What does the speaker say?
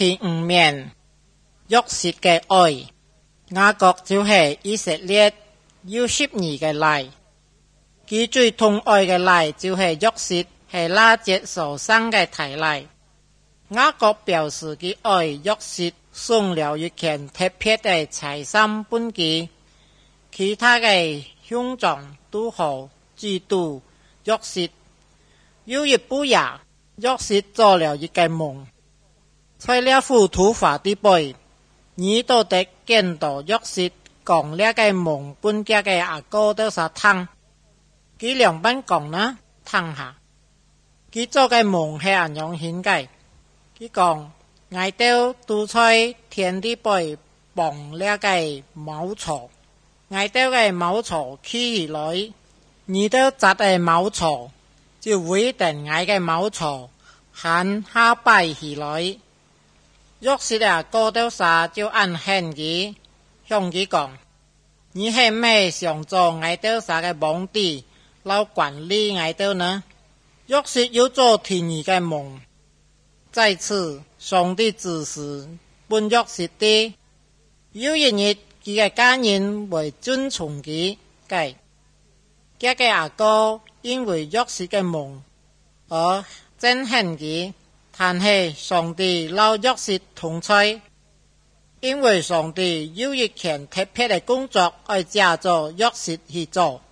佢唔免約瑟嘅愛。雅各就是以色列有12嘅奶，佢最痛愛嘅奶就是約瑟，係拉結所生嘅大奶。雅各表示佢愛約瑟，送了一件特別嘅財產本佢，其他嘅兄長都好嫉妒約瑟。有一半夜，約瑟做了一個夢，在了副土法的背，耳朵的見到約瑟講了個夢本家嘅阿哥都是聽，佢兩班講呢聽下，佢做嘅夢係咁樣顯嘅。佢講我哋都在天地背綁了個茅草，我哋嘅茅草起來，你都摘嘅茅草就會等我嘅茅草喊下擺起來。約瑟嘅阿哥都是就按勸佢，向佢講：你係咪想做我哋嘅皇帝，來管理我哋呢？約瑟要做第二個夢。在此，上帝指示本約瑟的，有一日佢嘅家人會尊崇佢嘅。這個阿哥因為約瑟嘅夢而憎恨佢，但係上帝留約瑟同在，因為上帝有一件特別嘅工作要借助約瑟去做。